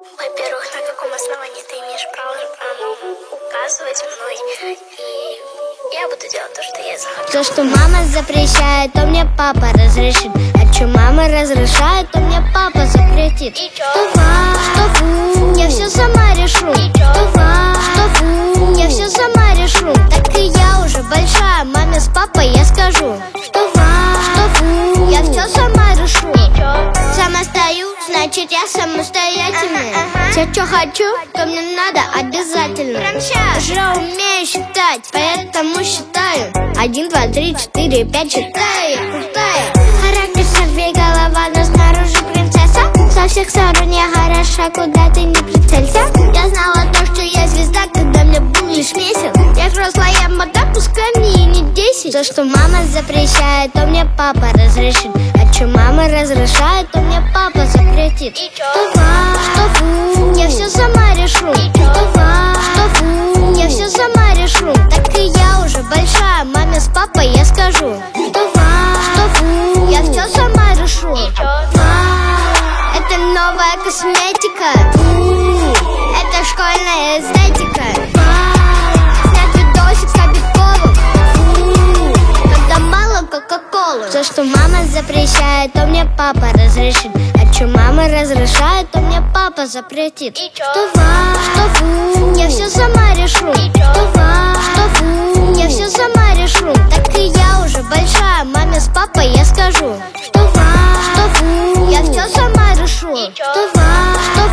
Во-первых, на каком основании ты имеешь право указывать мной, и я буду делать то, что я захочу. То, что мама запрещает, то мне папа разрешит. А что мама разрешает, то мне папа запретит. И чё? Что фу, я все сама решу. Что фу, я все сама решу. Так и я уже большая, маме с папой я скажу. Что фу, я все сама решу. Сама стою, значит я самостоятельная. Все, что хочу, то мне надо обязательно. Уже умею считать, поэтому считаю 1, 2, 3, 4, 5, считаю, я крутая. Характер сорви голова, но снаружи принцесса. Со всех сторон я хороша, куда ты не прицелься. Я знала то, что я звезда, когда мне был лишь месяц. Я взрослая мода, пускай мне и не 10. То, что мама запрещает, то мне папа разрешит. А что мама разрешает, то мне папа запретит. Что фу, я все сама решу. Что фу, я все сама решу. Так и я уже большая, маме с папой я скажу. Что фу, я все сама решу. Это новая косметика. Это школьная эстетика. Снять видосик с обидковым. Когда мало кока-колы. Все, что мама запрещает, то мне папа разрешит. А что мама разрешает, то мне папа запретит. Что фу, я все сама решу. Что фу, я все сама решу. Так и я уже большая, маме с папой я скажу. Что фу, я все сама решу. Что